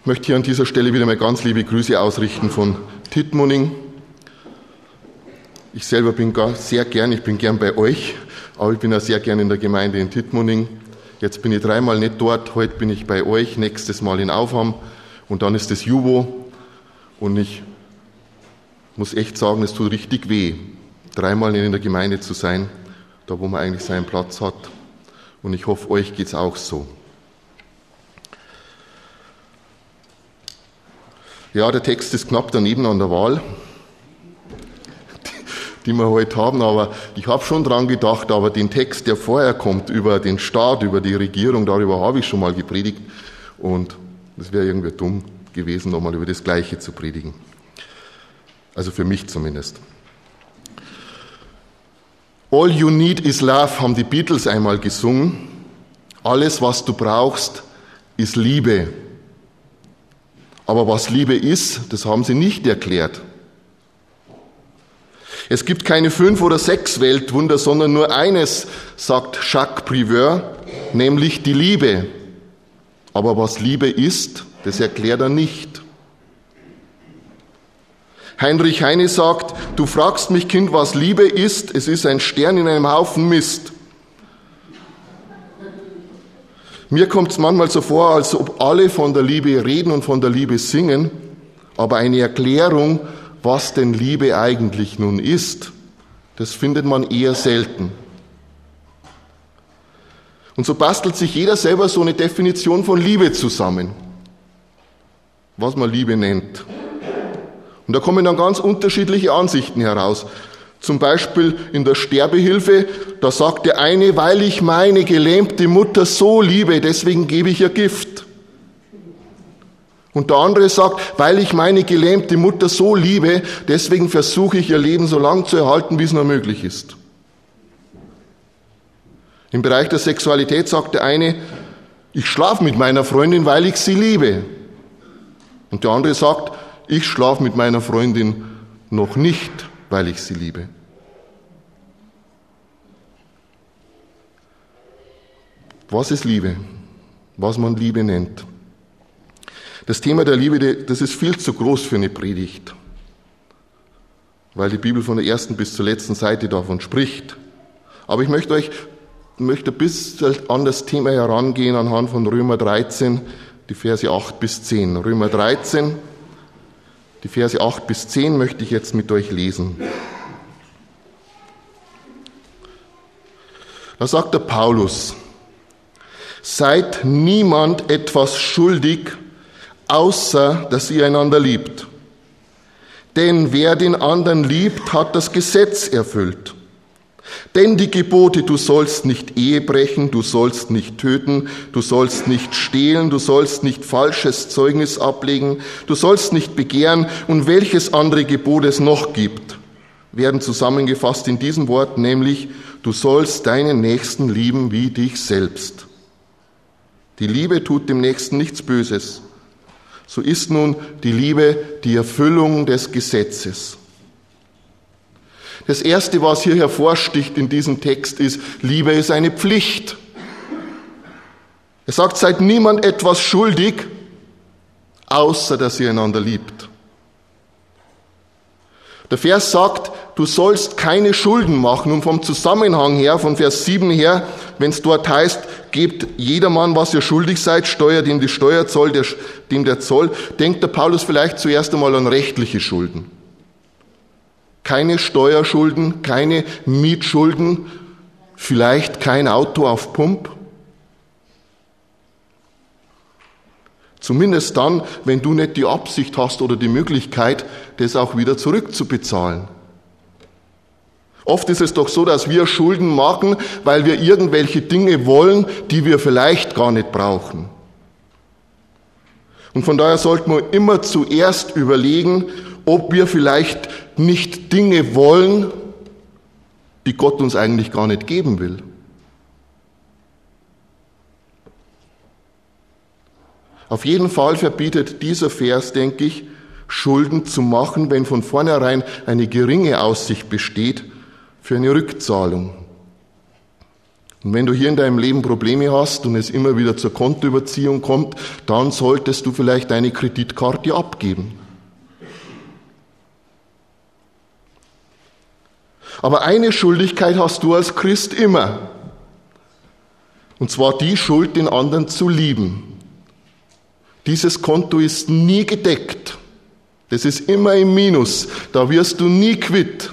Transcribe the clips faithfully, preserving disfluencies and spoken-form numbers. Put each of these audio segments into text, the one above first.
Ich möchte hier an dieser Stelle wieder mal ganz liebe Grüße ausrichten von Tittmoning. Ich selber bin gar sehr gern, ich bin gern bei euch, aber ich bin auch sehr gern in der Gemeinde in Tittmoning. Jetzt bin ich dreimal nicht dort, heute bin ich bei euch, nächstes Mal in Aufham und dann ist das Jubo. Und ich muss echt sagen, es tut richtig weh, dreimal in der Gemeinde zu sein, da wo man eigentlich seinen Platz hat. Und ich hoffe, euch geht's auch so. Ja, der Text ist knapp daneben an der Wahl, die, die wir heute haben, aber ich habe schon dran gedacht, aber den Text, der vorher kommt, über den Staat, über die Regierung, darüber habe ich schon mal gepredigt und das wäre irgendwie dumm gewesen, nochmal über das Gleiche zu predigen. Also für mich zumindest. All you need is love, haben die Beatles einmal gesungen. Alles, was du brauchst, ist Liebe. Aber was Liebe ist, das haben sie nicht erklärt. Es gibt keine fünf oder sechs Weltwunder, sondern nur eines, sagt Jacques Priveur, nämlich die Liebe. Aber was Liebe ist, das erklärt er nicht. Heinrich Heine sagt, du fragst mich, Kind, was Liebe ist, es ist ein Stern in einem Haufen Mist. Mir kommt es manchmal so vor, als ob alle von der Liebe reden und von der Liebe singen, aber eine Erklärung, was denn Liebe eigentlich nun ist, das findet man eher selten. Und so bastelt sich jeder selber so eine Definition von Liebe zusammen, was man Liebe nennt. Und da kommen dann ganz unterschiedliche Ansichten heraus. Zum Beispiel in der Sterbehilfe, da sagt der eine, weil ich meine gelähmte Mutter so liebe, deswegen gebe ich ihr Gift. Und der andere sagt, weil ich meine gelähmte Mutter so liebe, deswegen versuche ich ihr Leben so lang zu erhalten, wie es nur möglich ist. Im Bereich der Sexualität sagt der eine, ich schlafe mit meiner Freundin, weil ich sie liebe. Und der andere sagt, ich schlafe mit meiner Freundin noch nicht, weil ich sie liebe. Was ist Liebe? Was man Liebe nennt. Das Thema der Liebe, das ist viel zu groß für eine Predigt, weil die Bibel von der ersten bis zur letzten Seite davon spricht. Aber ich möchte euch möchte ein bisschen an das Thema herangehen anhand von Römer dreizehn, die Verse acht bis zehn. Römer dreizehn, die Verse acht bis zehn möchte ich jetzt mit euch lesen. Da sagt der Paulus, seid niemand etwas schuldig, außer dass ihr einander liebt. Denn wer den anderen liebt, hat das Gesetz erfüllt. Denn die Gebote, du sollst nicht Ehe brechen, du sollst nicht töten, du sollst nicht stehlen, du sollst nicht falsches Zeugnis ablegen, du sollst nicht begehren und welches andere Gebot es noch gibt, werden zusammengefasst in diesem Wort, nämlich du sollst deinen Nächsten lieben wie dich selbst. Die Liebe tut dem Nächsten nichts Böses. So ist nun die Liebe die Erfüllung des Gesetzes. Das Erste, was hier hervorsticht in diesem Text, ist, Liebe ist eine Pflicht. Er sagt, seid niemand etwas schuldig, außer dass ihr einander liebt. Der Vers sagt, du sollst keine Schulden machen. Und vom Zusammenhang her, von Vers sieben her, wenn es dort heißt, gebt jedermann, was ihr schuldig seid, steuert ihm die Steuer, Zoll, der, dem der Zoll, denkt der Paulus vielleicht zuerst einmal an rechtliche Schulden. Keine Steuerschulden, keine Mietschulden, vielleicht kein Auto auf Pump. Zumindest dann, wenn du nicht die Absicht hast oder die Möglichkeit, das auch wieder zurückzubezahlen. Oft ist es doch so, dass wir Schulden machen, weil wir irgendwelche Dinge wollen, die wir vielleicht gar nicht brauchen. Und von daher sollten wir immer zuerst überlegen, ob wir vielleicht nicht Dinge wollen, die Gott uns eigentlich gar nicht geben will. Auf jeden Fall verbietet dieser Vers, denke ich, Schulden zu machen, wenn von vornherein eine geringe Aussicht besteht für eine Rückzahlung. Und wenn du hier in deinem Leben Probleme hast und es immer wieder zur Kontoüberziehung kommt, dann solltest du vielleicht deine Kreditkarte abgeben. Aber eine Schuldigkeit hast du als Christ immer. Und zwar die Schuld, den anderen zu lieben. Dieses Konto ist nie gedeckt. Das ist immer im Minus. Da wirst du nie quitt.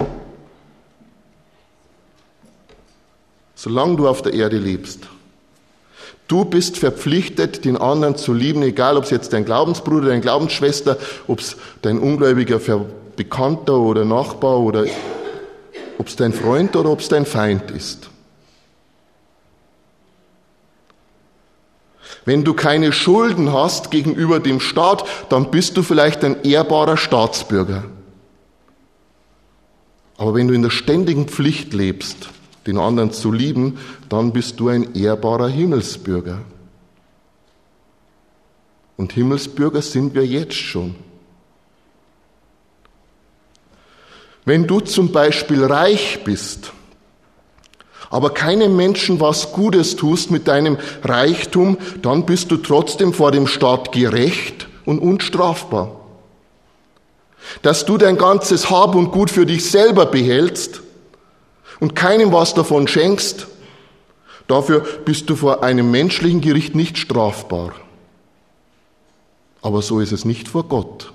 Solange du auf der Erde lebst. Du bist verpflichtet, den anderen zu lieben, egal ob es jetzt dein Glaubensbruder, deine Glaubensschwester, ob es dein ungläubiger Bekannter oder Nachbar oder ob es dein Freund oder ob es dein Feind ist. Wenn du keine Schulden hast gegenüber dem Staat, dann bist du vielleicht ein ehrbarer Staatsbürger. Aber wenn du in der ständigen Pflicht lebst, den anderen zu lieben, dann bist du ein ehrbarer Himmelsbürger. Und Himmelsbürger sind wir jetzt schon. Wenn du zum Beispiel reich bist, aber keinem Menschen was Gutes tust mit deinem Reichtum, dann bist du trotzdem vor dem Staat gerecht und unstrafbar. Dass du dein ganzes Hab und Gut für dich selber behältst und keinem was davon schenkst, dafür bist du vor einem menschlichen Gericht nicht strafbar. Aber so ist es nicht vor Gott.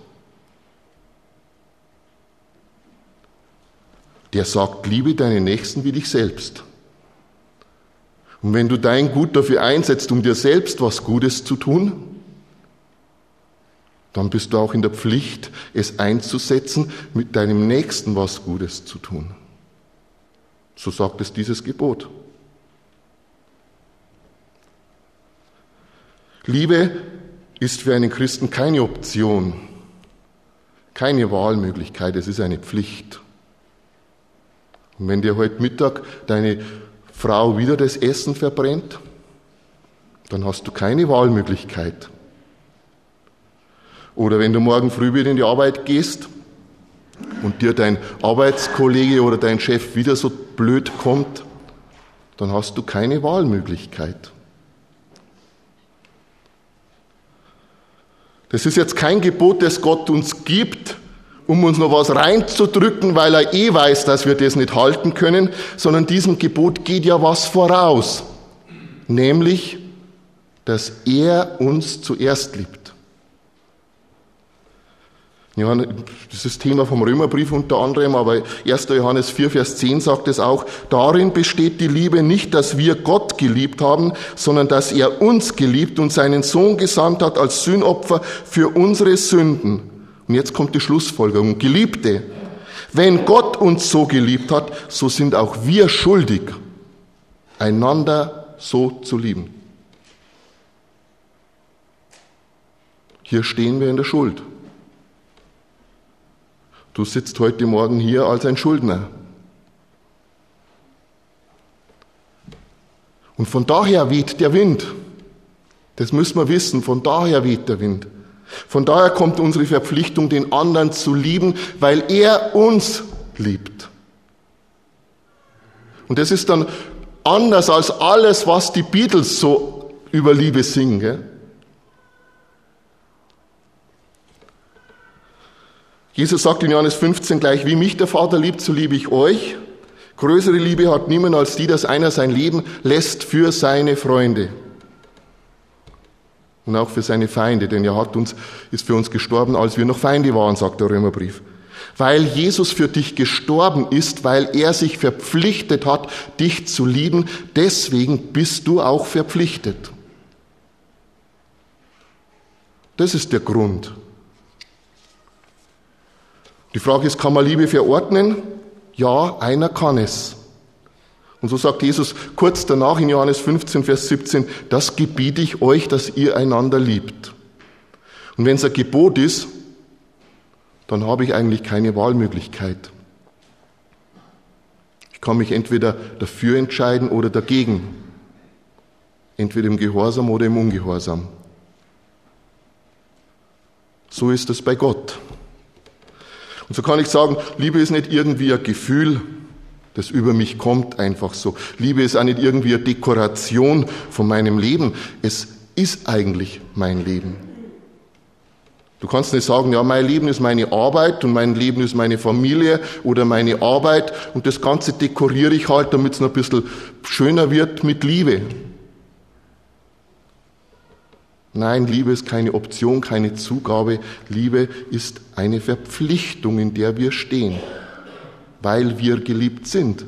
Der sagt, liebe deinen Nächsten wie dich selbst. Und wenn du dein Gut dafür einsetzt, um dir selbst was Gutes zu tun, dann bist du auch in der Pflicht, es einzusetzen, mit deinem Nächsten was Gutes zu tun. So sagt es dieses Gebot. Liebe ist für einen Christen keine Option, keine Wahlmöglichkeit, es ist eine Pflicht. Und wenn dir heute Mittag deine Frau wieder das Essen verbrennt, dann hast du keine Wahlmöglichkeit. Oder wenn du morgen früh wieder in die Arbeit gehst und dir dein Arbeitskollege oder dein Chef wieder so blöd kommt, dann hast du keine Wahlmöglichkeit. Das ist jetzt kein Gebot, das Gott uns gibt, um uns noch was reinzudrücken, weil er eh weiß, dass wir das nicht halten können, sondern diesem Gebot geht ja was voraus, nämlich, dass er uns zuerst liebt. Ja, das ist Thema vom Römerbrief unter anderem, aber erster Johannes vier, Vers zehn sagt es auch, darin besteht die Liebe nicht, dass wir Gott geliebt haben, sondern dass er uns geliebt und seinen Sohn gesandt hat als Sühnopfer für unsere Sünden. Und jetzt kommt die Schlussfolgerung. Geliebte, wenn Gott uns so geliebt hat, so sind auch wir schuldig, einander so zu lieben. Hier stehen wir in der Schuld. Du sitzt heute Morgen hier als ein Schuldner. Und von daher weht der Wind. Das müssen wir wissen, von daher weht der Wind. Von daher kommt unsere Verpflichtung, den anderen zu lieben, weil er uns liebt. Und das ist dann anders als alles, was die Beatles so über Liebe singen. Gell? Jesus sagt in Johannes fünfzehn gleich, wie mich der Vater liebt, so liebe ich euch. Größere Liebe hat niemand als die, dass einer sein Leben lässt für seine Freunde. Und auch für seine Feinde, denn er hat uns, ist für uns gestorben, als wir noch Feinde waren, sagt der Römerbrief. Weil Jesus für dich gestorben ist, weil er sich verpflichtet hat, dich zu lieben, deswegen bist du auch verpflichtet. Das ist der Grund. Die Frage ist, kann man Liebe verordnen? Ja, einer kann es. Und so sagt Jesus kurz danach in Johannes fünfzehn, Vers siebzehn, das gebiete ich euch, dass ihr einander liebt. Und wenn es ein Gebot ist, dann habe ich eigentlich keine Wahlmöglichkeit. Ich kann mich entweder dafür entscheiden oder dagegen. Entweder im Gehorsam oder im Ungehorsam. So ist es bei Gott. Und so kann ich sagen, Liebe ist nicht irgendwie ein Gefühl, Das über mich kommt einfach so. Liebe ist auch nicht irgendwie eine Dekoration von meinem Leben. Es ist eigentlich mein Leben. Du kannst nicht sagen, ja, mein Leben ist meine Arbeit und mein Leben ist meine Familie oder meine Arbeit und das Ganze dekoriere ich halt, damit es noch ein bisschen schöner wird mit Liebe. Nein, Liebe ist keine Option, keine Zugabe. Liebe ist eine Verpflichtung, in der wir stehen, weil wir geliebt sind.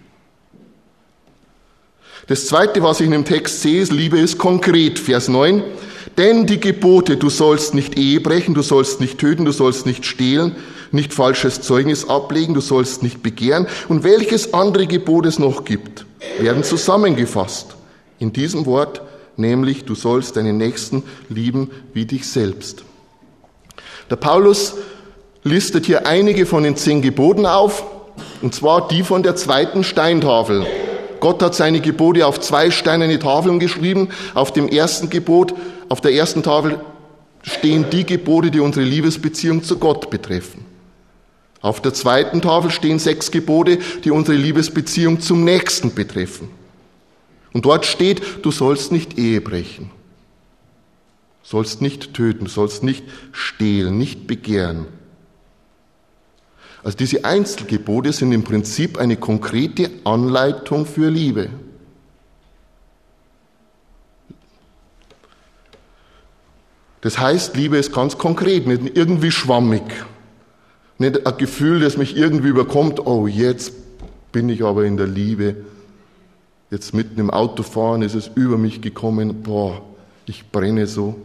Das Zweite, was ich in dem Text sehe, ist, Liebe ist konkret. Vers neun. Denn die Gebote, du sollst nicht Ehe brechen, du sollst nicht töten, du sollst nicht stehlen, nicht falsches Zeugnis ablegen, du sollst nicht begehren und welches andere Gebot es noch gibt, werden zusammengefasst in diesem Wort, nämlich du sollst deinen Nächsten lieben wie dich selbst. Der Paulus listet hier einige von den zehn Geboten auf, und zwar die von der zweiten Steintafel. Gott hat seine Gebote auf zwei steinerne Tafeln geschrieben. Auf dem ersten Gebot, auf der ersten Tafel stehen die Gebote, die unsere Liebesbeziehung zu Gott betreffen. Auf der zweiten Tafel stehen sechs Gebote, die unsere Liebesbeziehung zum Nächsten betreffen. Und dort steht, du sollst nicht Ehe brechen, sollst nicht töten, sollst nicht stehlen, nicht begehren. Also diese Einzelgebote sind im Prinzip eine konkrete Anleitung für Liebe. Das heißt, Liebe ist ganz konkret, nicht irgendwie schwammig. Nicht ein Gefühl, das mich irgendwie überkommt, oh, jetzt bin ich aber in der Liebe. Jetzt mitten im Autofahren ist es über mich gekommen, boah, ich brenne so.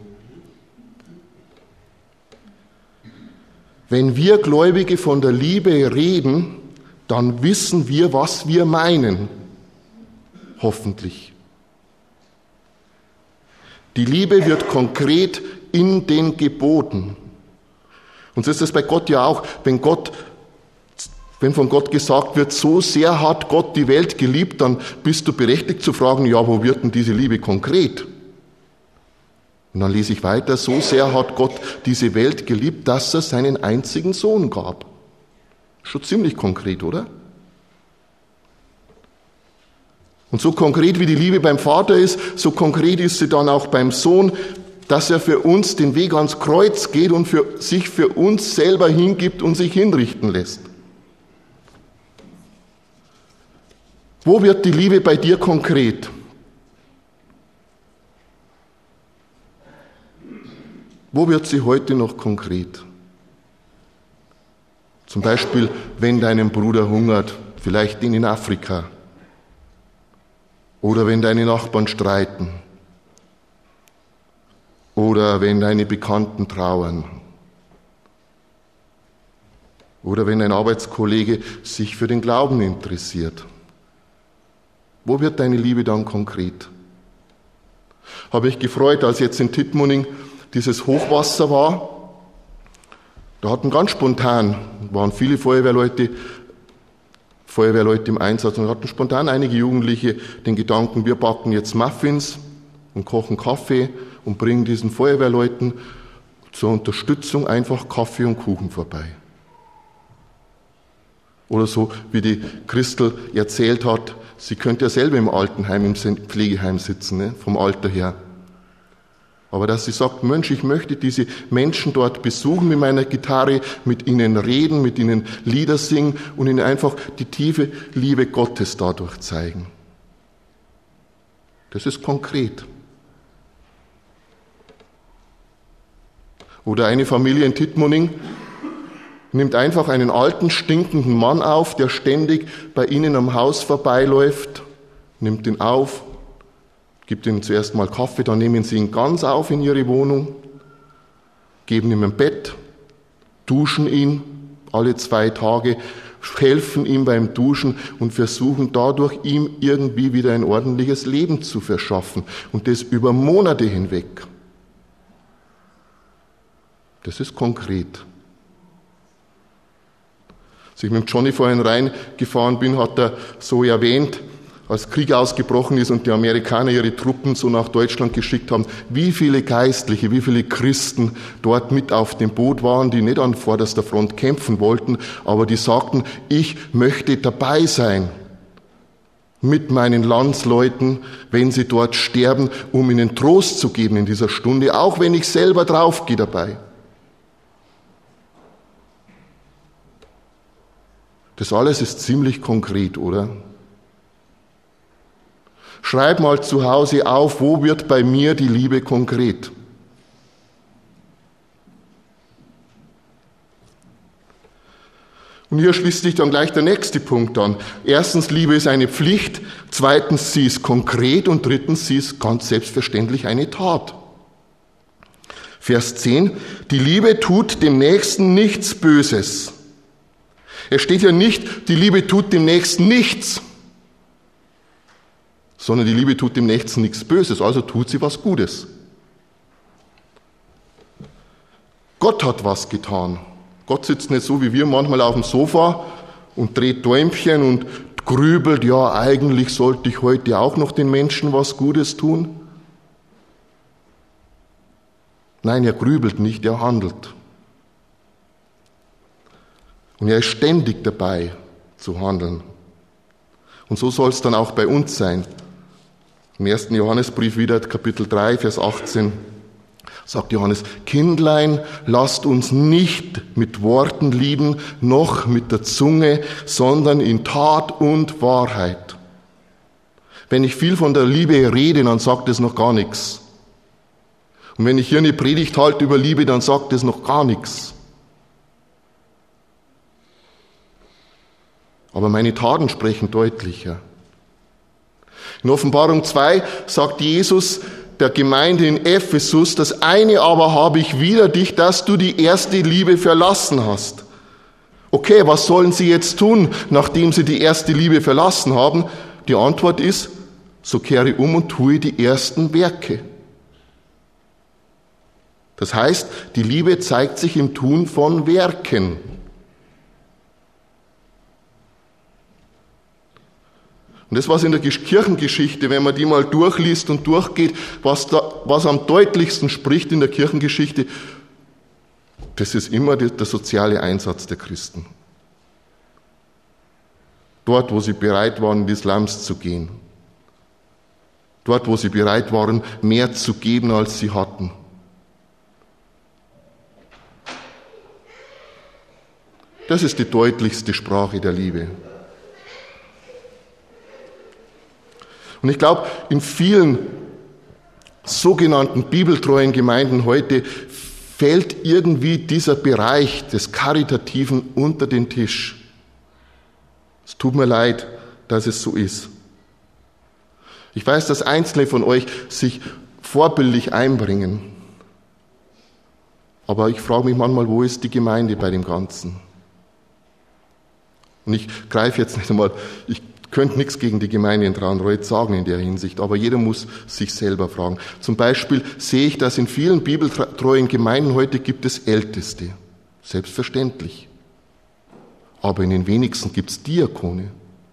Wenn wir Gläubige von der Liebe reden, dann wissen wir, was wir meinen. Hoffentlich. Die Liebe wird konkret in den Geboten. Und so ist es bei Gott ja auch, wenn Gott, wenn von Gott gesagt wird, so sehr hat Gott die Welt geliebt, dann bist du berechtigt zu fragen, ja, wo wird denn diese Liebe konkret? Und dann lese ich weiter, so sehr hat Gott diese Welt geliebt, dass er seinen einzigen Sohn gab. Schon ziemlich konkret, oder? Und so konkret wie die Liebe beim Vater ist, so konkret ist sie dann auch beim Sohn, dass er für uns den Weg ans Kreuz geht und für, sich für uns selber hingibt und sich hinrichten lässt. Wo wird die Liebe bei dir konkret? Wo wird sie heute noch konkret? Zum Beispiel, wenn dein Bruder hungert, vielleicht in Afrika. Oder wenn deine Nachbarn streiten. Oder wenn deine Bekannten trauern. Oder wenn ein Arbeitskollege sich für den Glauben interessiert. Wo wird deine Liebe dann konkret? Habe ich gefreut, als jetzt in Tittmoning dieses Hochwasser war. Da hatten ganz spontan, waren viele Feuerwehrleute, Feuerwehrleute im Einsatz und hatten spontan einige Jugendliche den Gedanken, wir backen jetzt Muffins und kochen Kaffee und bringen diesen Feuerwehrleuten zur Unterstützung einfach Kaffee und Kuchen vorbei. Oder so, wie die Christel erzählt hat, sie könnte ja selber im Altenheim, im Pflegeheim sitzen, ne, vom Alter her. Aber dass sie sagt, Mensch, ich möchte diese Menschen dort besuchen mit meiner Gitarre, mit ihnen reden, mit ihnen Lieder singen und ihnen einfach die tiefe Liebe Gottes dadurch zeigen. Das ist konkret. Oder eine Familie in Tittmoning nimmt einfach einen alten, stinkenden Mann auf, der ständig bei ihnen am Haus vorbeiläuft, nimmt ihn auf, gibt ihm zuerst mal Kaffee, dann nehmen sie ihn ganz auf in ihre Wohnung, geben ihm ein Bett, duschen ihn alle zwei Tage, helfen ihm beim Duschen und versuchen dadurch ihm irgendwie wieder ein ordentliches Leben zu verschaffen. Und das über Monate hinweg. Das ist konkret. Als ich mit Johnny vorhin reingefahren bin, hat er so erwähnt, als Krieg ausgebrochen ist und die Amerikaner ihre Truppen so nach Deutschland geschickt haben, wie viele Geistliche, wie viele Christen dort mit auf dem Boot waren, die nicht an vorderster Front kämpfen wollten, aber die sagten, ich möchte dabei sein mit meinen Landsleuten, wenn sie dort sterben, um ihnen Trost zu geben in dieser Stunde, auch wenn ich selber draufgehe dabei. Das alles ist ziemlich konkret, oder? Schreib mal zu Hause auf, wo wird bei mir die Liebe konkret? Und hier schließt sich dann gleich der nächste Punkt an. Erstens, Liebe ist eine Pflicht. Zweitens, sie ist konkret. Und drittens, sie ist ganz selbstverständlich eine Tat. Vers zehn. Die Liebe tut dem Nächsten nichts Böses. Es steht ja nicht, die Liebe tut dem Nächsten nichts, sondern die Liebe tut dem Nächsten nichts Böses, also tut sie was Gutes. Gott hat was getan. Gott sitzt nicht so wie wir manchmal auf dem Sofa und dreht Däumchen und grübelt, ja, eigentlich sollte ich heute auch noch den Menschen was Gutes tun. Nein, er grübelt nicht, er handelt. Und er ist ständig dabei zu handeln. Und so soll es dann auch bei uns sein. Im ersten Johannesbrief wieder, Kapitel drei, Vers achtzehn, sagt Johannes, Kindlein, lasst uns nicht mit Worten lieben, noch mit der Zunge, sondern in Tat und Wahrheit. Wenn ich viel von der Liebe rede, dann sagt es noch gar nichts. Und wenn ich hier eine Predigt halte über Liebe, dann sagt es noch gar nichts. Aber meine Taten sprechen deutlicher. In Offenbarung zwei sagt Jesus der Gemeinde in Ephesus, das eine aber habe ich wider dich, dass du die erste Liebe verlassen hast. Okay, was sollen sie jetzt tun, nachdem sie die erste Liebe verlassen haben? Die Antwort ist, so kehre um und tue die ersten Werke. Das heißt, die Liebe zeigt sich im Tun von Werken. Und das, was in der Kirchengeschichte, wenn man die mal durchliest und durchgeht, was, da, was am deutlichsten spricht in der Kirchengeschichte, das ist immer der, der soziale Einsatz der Christen. Dort, wo sie bereit waren, in die Slums zu gehen. Dort, wo sie bereit waren, mehr zu geben, als sie hatten. Das ist die deutlichste Sprache der Liebe. Und ich glaube, in vielen sogenannten bibeltreuen Gemeinden heute fällt irgendwie dieser Bereich des Karitativen unter den Tisch. Es tut mir leid, dass es so ist. Ich weiß, dass einzelne von euch sich vorbildlich einbringen. Aber ich frage mich manchmal, wo ist die Gemeinde bei dem Ganzen? Und ich greife jetzt nicht einmal, ich könnte nichts gegen die Gemeinde in Traunreut sagen in der Hinsicht, aber jeder muss sich selber fragen. Zum Beispiel sehe ich, dass in vielen bibeltreuen Gemeinden heute gibt es Älteste. Selbstverständlich. Aber in den wenigsten gibt es Diakone.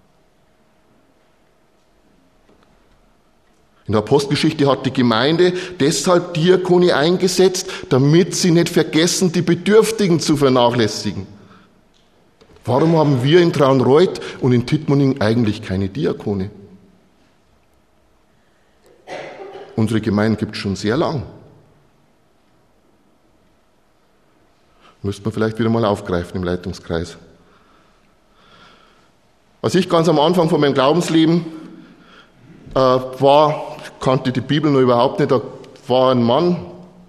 In der Apostelgeschichte hat die Gemeinde deshalb Diakone eingesetzt, damit sie nicht vergessen, die Bedürftigen zu vernachlässigen. Warum haben wir in Traunreut und in Tittmoning eigentlich keine Diakone? Unsere Gemeinde gibt es schon sehr lang. Müsste man vielleicht wieder mal aufgreifen im Leitungskreis. Als ich ganz am Anfang von meinem Glaubensleben äh, war, kannte die Bibel noch überhaupt nicht, da war ein Mann,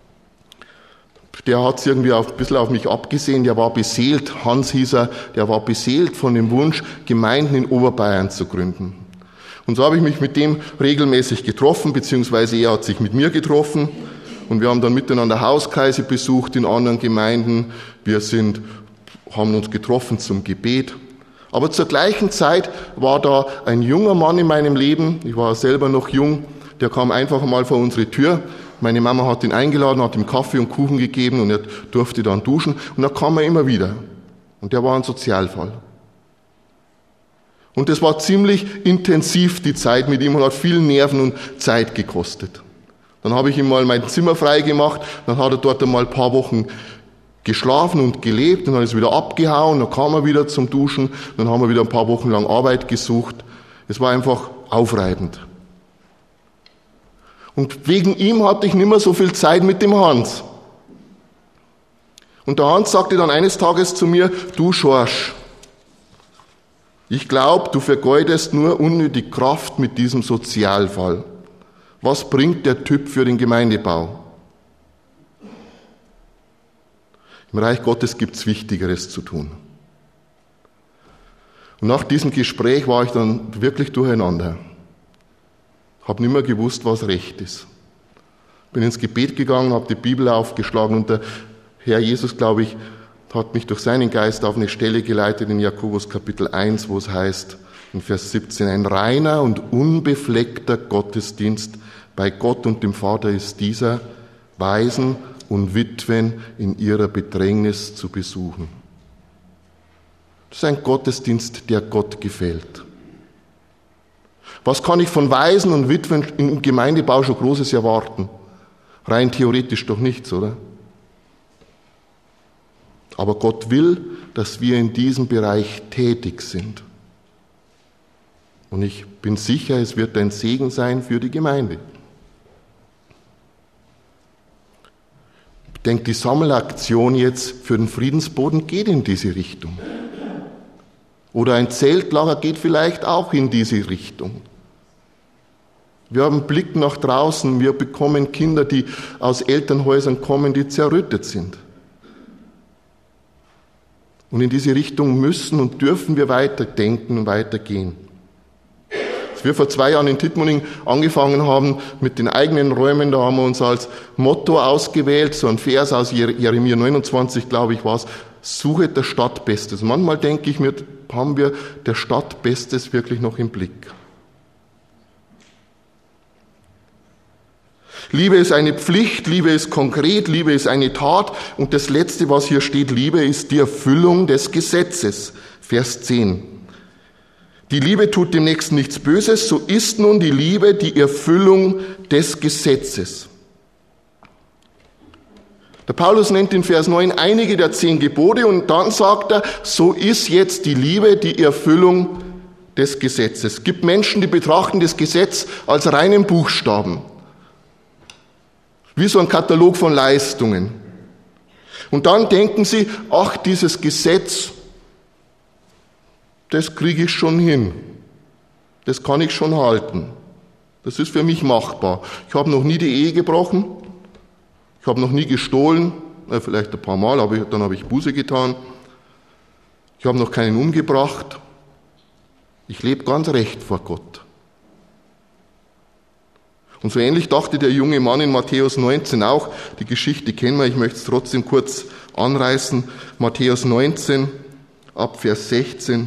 der hat es irgendwie auf, ein bisschen auf mich abgesehen, der war beseelt, Hans hieß er, der war beseelt von dem Wunsch, Gemeinden in Oberbayern zu gründen. Und so habe ich mich mit dem regelmäßig getroffen, beziehungsweise er hat sich mit mir getroffen und wir haben dann miteinander Hauskreise besucht in anderen Gemeinden. Wir sind, haben uns getroffen zum Gebet. Aber zur gleichen Zeit war da ein junger Mann in meinem Leben, ich war selber noch jung, der kam einfach mal vor unsere Tür. Meine Mama hat ihn eingeladen, hat ihm Kaffee und Kuchen gegeben und er durfte dann duschen. Und da kam er immer wieder. Und der war ein Sozialfall. Und das war ziemlich intensiv, die Zeit mit ihm, und hat viel Nerven und Zeit gekostet. Dann habe ich ihm mal mein Zimmer frei gemacht, dann hat er dort einmal ein paar Wochen geschlafen und gelebt, und dann ist er wieder abgehauen, dann kam er wieder zum Duschen, dann haben wir wieder ein paar Wochen lang Arbeit gesucht. Es war einfach aufreibend. Und wegen ihm hatte ich nicht mehr so viel Zeit mit dem Hans. Und der Hans sagte dann eines Tages zu mir: Du Schorsch, ich glaube, du vergeudest nur unnötig Kraft mit diesem Sozialfall. Was bringt der Typ für den Gemeindebau? Im Reich Gottes gibt es Wichtigeres zu tun. Und nach diesem Gespräch war ich dann wirklich durcheinander. Habe nicht mehr gewusst, was recht ist. Bin ins Gebet gegangen, habe die Bibel aufgeschlagen, und der Herr Jesus, glaube ich, hat mich durch seinen Geist auf eine Stelle geleitet in Jakobus Kapitel eins, wo es heißt, in Vers siebzehn, ein reiner und unbefleckter Gottesdienst bei Gott und dem Vater ist dieser, Waisen und Witwen in ihrer Bedrängnis zu besuchen. Das ist ein Gottesdienst, der Gott gefällt. Was kann ich von Waisen und Witwen im Gemeindebau schon Großes erwarten? Rein theoretisch doch nichts, oder? Aber Gott will, dass wir in diesem Bereich tätig sind. Und ich bin sicher, es wird ein Segen sein für die Gemeinde. Ich denke, die Sammelaktion jetzt für den Friedensboden geht in diese Richtung. Oder ein Zeltlager geht vielleicht auch in diese Richtung. Wir haben einen Blick nach draußen, wir bekommen Kinder, die aus Elternhäusern kommen, die zerrüttet sind. Und in diese Richtung müssen und dürfen wir weiterdenken und weitergehen. Als wir vor zwei Jahren in Tittmoning angefangen haben mit den eigenen Räumen, da haben wir uns als Motto ausgewählt, so ein Vers aus Jeremia neunundzwanzig, glaube ich, war es: Suche der Stadt Bestes. Manchmal denke ich mir, haben wir der Stadt Bestes wirklich noch im Blick. Liebe ist eine Pflicht, Liebe ist konkret, Liebe ist eine Tat. Und das Letzte, was hier steht, Liebe ist die Erfüllung des Gesetzes. Vers zehn. Die Liebe tut dem Nächsten nichts Böses, so ist nun die Liebe die Erfüllung des Gesetzes. Der Paulus nennt in Vers neun einige der zehn Gebote, und dann sagt er, so ist jetzt die Liebe die Erfüllung des Gesetzes. Es gibt Menschen, die betrachten das Gesetz als reinen Buchstaben. Wie so ein Katalog von Leistungen. Und dann denken sie, ach, dieses Gesetz, das kriege ich schon hin. Das kann ich schon halten. Das ist für mich machbar. Ich habe noch nie die Ehe gebrochen. Ich habe noch nie gestohlen. Äh, vielleicht ein paar Mal, aber dann habe ich Buße getan. Ich habe noch keinen umgebracht. Ich lebe ganz recht vor Gott. Und so ähnlich dachte der junge Mann in Matthäus neunzehn auch. Die Geschichte kennen wir, ich möchte es trotzdem kurz anreißen. Matthäus neunzehn, ab Vers sechzehn.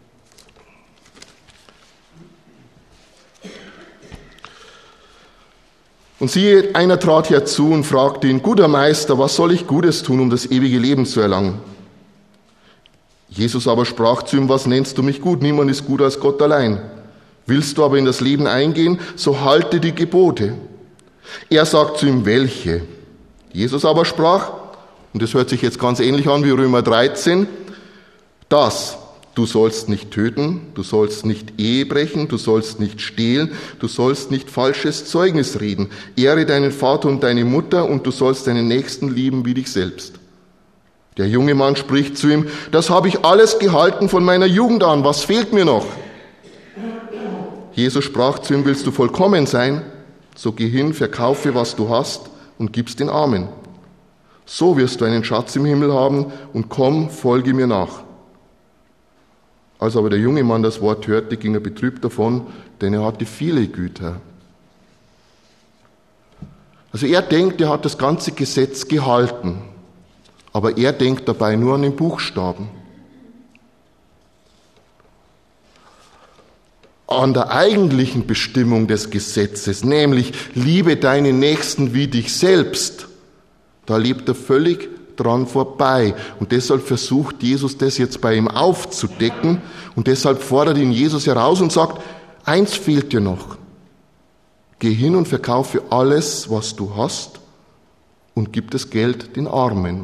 Und siehe, einer trat herzu und fragte ihn, guter Meister, was soll ich Gutes tun, um das ewige Leben zu erlangen? Jesus aber sprach zu ihm, was nennst du mich gut? Niemand ist gut als Gott allein. Willst du aber in das Leben eingehen, so halte die Gebote. Er sagt zu ihm, welche? Jesus aber sprach, und das hört sich jetzt ganz ähnlich an wie Römer dreizehn, das, du sollst nicht töten, du sollst nicht Ehe brechen, du sollst nicht stehlen, du sollst nicht falsches Zeugnis reden, ehre deinen Vater und deine Mutter und du sollst deinen Nächsten lieben wie dich selbst. Der junge Mann spricht zu ihm, das habe ich alles gehalten von meiner Jugend an, was fehlt mir noch? Jesus sprach zu ihm, willst du vollkommen sein? So geh hin, verkaufe, was du hast und gib's den Armen. So wirst du einen Schatz im Himmel haben und komm, folge mir nach. Als aber der junge Mann das Wort hörte, ging er betrübt davon, denn er hatte viele Güter. Also er denkt, er hat das ganze Gesetz gehalten, aber er denkt dabei nur an den Buchstaben. An der eigentlichen Bestimmung des Gesetzes, nämlich liebe deinen Nächsten wie dich selbst, da lebt er völlig dran vorbei. Und deshalb versucht Jesus das jetzt bei ihm aufzudecken. Und deshalb fordert ihn Jesus heraus und sagt, eins fehlt dir noch. Geh hin und verkaufe alles, was du hast, und gib das Geld den Armen.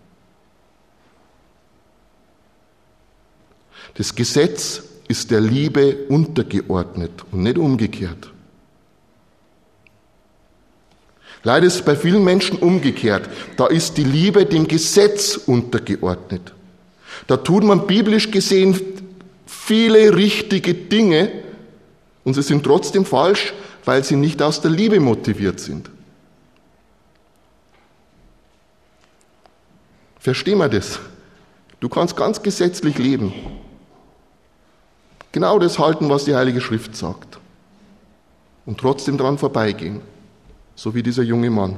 Das Gesetz ist der Liebe untergeordnet und nicht umgekehrt. Leider ist es bei vielen Menschen umgekehrt. Da ist die Liebe dem Gesetz untergeordnet. Da tut man biblisch gesehen viele richtige Dinge und sie sind trotzdem falsch, weil sie nicht aus der Liebe motiviert sind. Verstehen wir das? Du kannst ganz gesetzlich leben. Genau das halten, was die Heilige Schrift sagt. Und trotzdem dran vorbeigehen. So wie dieser junge Mann.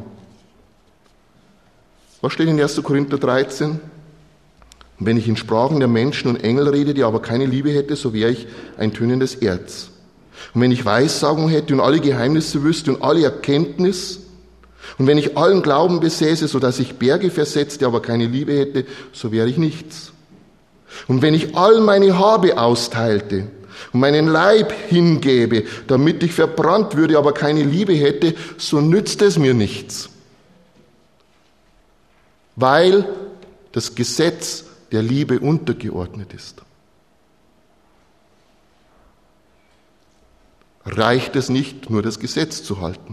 Was steht in erster Korinther dreizehn? Und wenn ich in Sprachen der Menschen und Engel rede, die aber keine Liebe hätte, so wäre ich ein tönendes Erz. Und wenn ich Weissagung hätte und alle Geheimnisse wüsste und alle Erkenntnis, und wenn ich allen Glauben besäße, so dass ich Berge versetzte, aber keine Liebe hätte, so wäre ich nichts. Und wenn ich all meine Habe austeilte und meinen Leib hingäbe, damit ich verbrannt würde, aber keine Liebe hätte, so nützt es mir nichts. Weil das Gesetz der Liebe untergeordnet ist. Reicht es nicht, nur das Gesetz zu halten.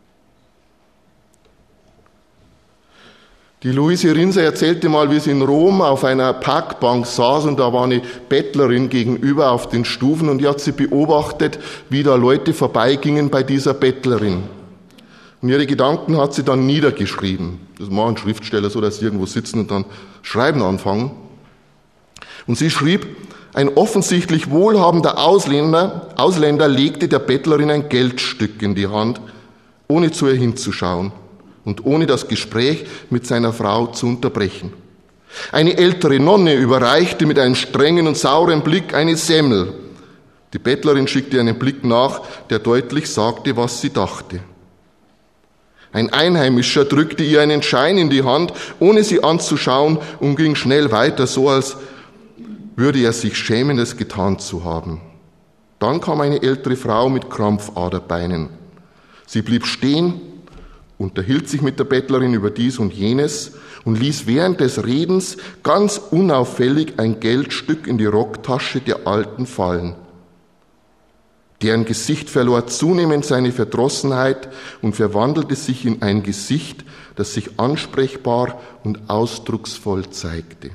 Die Luise Rinser erzählte mal, wie sie in Rom auf einer Parkbank saß und da war eine Bettlerin gegenüber auf den Stufen und die hat sie beobachtet, wie da Leute vorbeigingen bei dieser Bettlerin. Und ihre Gedanken hat sie dann niedergeschrieben. Das machen Schriftsteller so, dass sie irgendwo sitzen und dann schreiben anfangen. Und sie schrieb, ein offensichtlich wohlhabender Ausländer, Ausländer legte der Bettlerin ein Geldstück in die Hand, ohne zu ihr hinzuschauen. Und ohne das Gespräch mit seiner Frau zu unterbrechen. Eine ältere Nonne überreichte mit einem strengen und sauren Blick eine Semmel. Die Bettlerin schickte einen Blick nach, der deutlich sagte, was sie dachte. Ein Einheimischer drückte ihr einen Schein in die Hand, ohne sie anzuschauen, und ging schnell weiter, so als würde er sich schämen, es getan zu haben. Dann kam eine ältere Frau mit Krampfaderbeinen. Sie blieb stehen, unterhielt sich mit der Bettlerin über dies und jenes und ließ während des Redens ganz unauffällig ein Geldstück in die Rocktasche der Alten fallen. Deren Gesicht verlor zunehmend seine Verdrossenheit und verwandelte sich in ein Gesicht, das sich ansprechbar und ausdrucksvoll zeigte.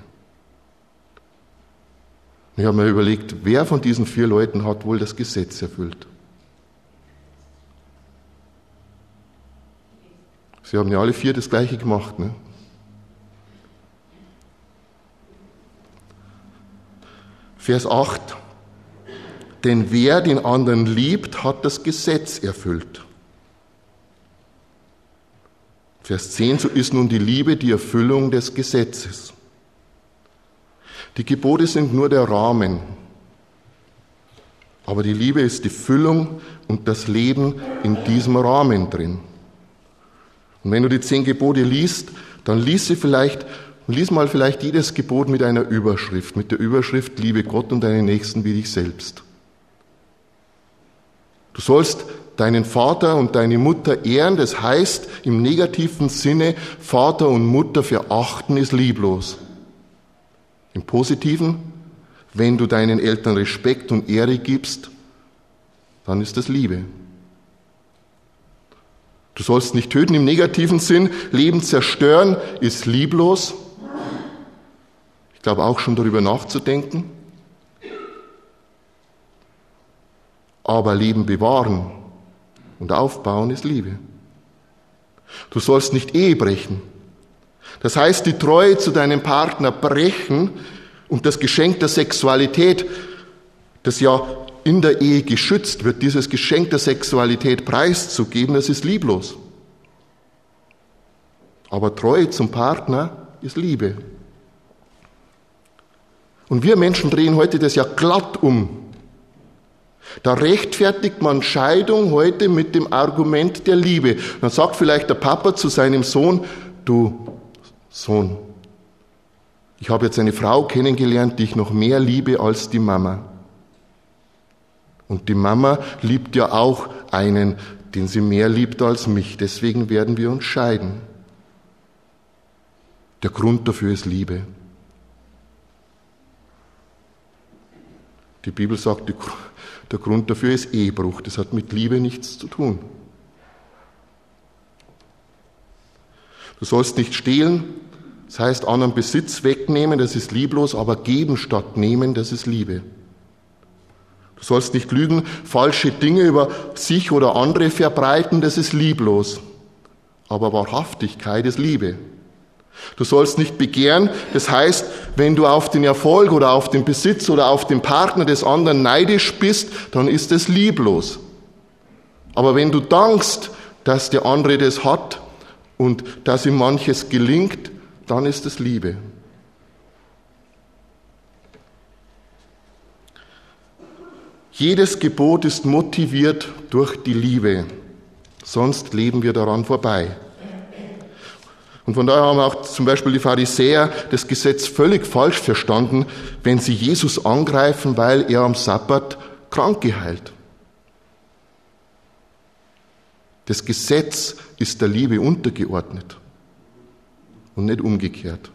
Ich habe mir überlegt, wer von diesen vier Leuten hat wohl das Gesetz erfüllt? Sie haben ja alle vier das Gleiche gemacht, ne? Vers acht. Denn wer den anderen liebt, hat das Gesetz erfüllt. Vers zehn. So ist nun die Liebe die Erfüllung des Gesetzes. Die Gebote sind nur der Rahmen. Aber die Liebe ist die Füllung und das Leben in diesem Rahmen drin. Und wenn du die zehn Gebote liest, dann lies sie vielleicht, lies mal vielleicht jedes Gebot mit einer Überschrift, mit der Überschrift Liebe Gott und deinen Nächsten wie dich selbst. Du sollst deinen Vater und deine Mutter ehren, das heißt im negativen Sinne, Vater und Mutter verachten ist lieblos. Im positiven, wenn du deinen Eltern Respekt und Ehre gibst, dann ist das Liebe. Du sollst nicht töten im negativen Sinn, Leben zerstören ist lieblos. Ich glaube auch schon darüber nachzudenken. Aber Leben bewahren und aufbauen ist Liebe. Du sollst nicht Ehe brechen. Das heißt, die Treue zu deinem Partner brechen und das Geschenk der Sexualität, das ja in der Ehe geschützt wird, dieses Geschenk der Sexualität preiszugeben, das ist lieblos. Aber Treue zum Partner ist Liebe. Und wir Menschen drehen heute das ja glatt um. Da rechtfertigt man Scheidung heute mit dem Argument der Liebe. Dann sagt vielleicht der Papa zu seinem Sohn, du Sohn, Ich habe jetzt eine Frau kennengelernt, die ich noch mehr liebe als die Mama. Und die Mama liebt ja auch einen, den sie mehr liebt als mich. Deswegen werden wir uns scheiden. Der Grund dafür ist Liebe. Die Bibel sagt, der Grund dafür ist Ehebruch. Das hat mit Liebe nichts zu tun. Du sollst nicht stehlen, das heißt anderen Besitz wegnehmen, das ist lieblos, aber geben statt nehmen, das ist Liebe. Du sollst nicht lügen, falsche Dinge über sich oder andere verbreiten, das ist lieblos. Aber Wahrhaftigkeit ist Liebe. Du sollst nicht begehren, das heißt, wenn du auf den Erfolg oder auf den Besitz oder auf den Partner des anderen neidisch bist, dann ist es lieblos. Aber wenn du dankst, dass der andere das hat und dass ihm manches gelingt, dann ist es Liebe. Jedes Gebot ist motiviert durch die Liebe, sonst leben wir daran vorbei. Und von daher haben auch zum Beispiel die Pharisäer das Gesetz völlig falsch verstanden, wenn sie Jesus angreifen, weil er am Sabbat krank geheilt. Das Gesetz ist der Liebe untergeordnet und nicht umgekehrt.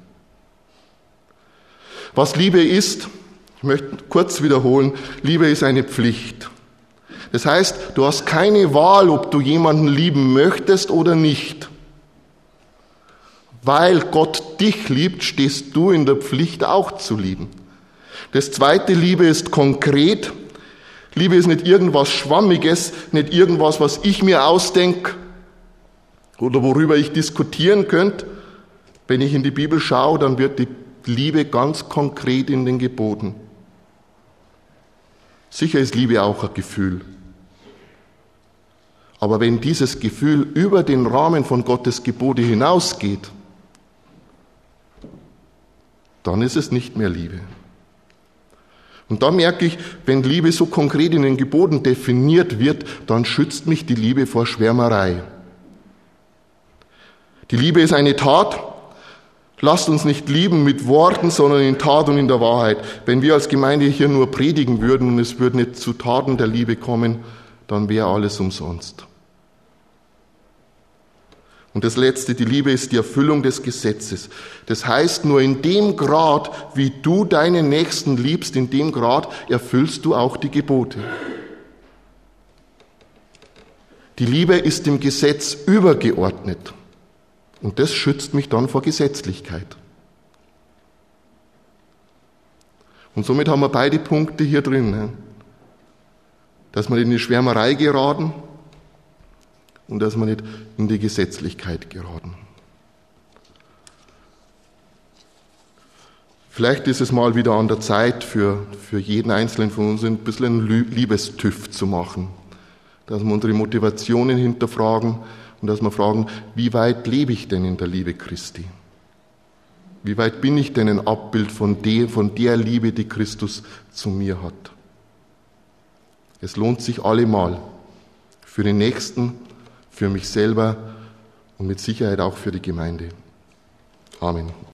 Was Liebe ist, ich möchte kurz wiederholen, Liebe ist eine Pflicht. Das heißt, du hast keine Wahl, ob du jemanden lieben möchtest oder nicht. Weil Gott dich liebt, stehst du in der Pflicht auch zu lieben. Das zweite, Liebe ist konkret. Liebe ist nicht irgendwas Schwammiges, nicht irgendwas, was ich mir ausdenke oder worüber ich diskutieren könnte. Wenn ich in die Bibel schaue, dann wird die Liebe ganz konkret in den Geboten. Sicher ist Liebe auch ein Gefühl. Aber wenn dieses Gefühl über den Rahmen von Gottes Gebote hinausgeht, dann ist es nicht mehr Liebe. Und da merke ich, wenn Liebe so konkret in den Geboten definiert wird, dann schützt mich die Liebe vor Schwärmerei. Die Liebe ist eine Tat. Lasst uns nicht lieben mit Worten, sondern in Tat und in der Wahrheit. Wenn wir als Gemeinde hier nur predigen würden und es würde nicht zu Taten der Liebe kommen, dann wäre alles umsonst. Und das Letzte, die Liebe ist die Erfüllung des Gesetzes. Das heißt, nur in dem Grad, wie du deinen Nächsten liebst, in dem Grad erfüllst du auch die Gebote. Die Liebe ist dem Gesetz übergeordnet. Und das schützt mich dann vor Gesetzlichkeit. Und somit haben wir beide Punkte hier drin. Dass wir in die Schwärmerei geraten und dass wir nicht in die Gesetzlichkeit geraten. Vielleicht ist es mal wieder an der Zeit, für, für jeden Einzelnen von uns ein bisschen einen Liebestüff zu machen. Dass wir unsere Motivationen hinterfragen und dass wir fragen, wie weit lebe ich denn in der Liebe Christi? Wie weit bin ich denn ein Abbild von der, von der Liebe, die Christus zu mir hat? Es lohnt sich allemal. Für den Nächsten, für mich selber und mit Sicherheit auch für die Gemeinde. Amen.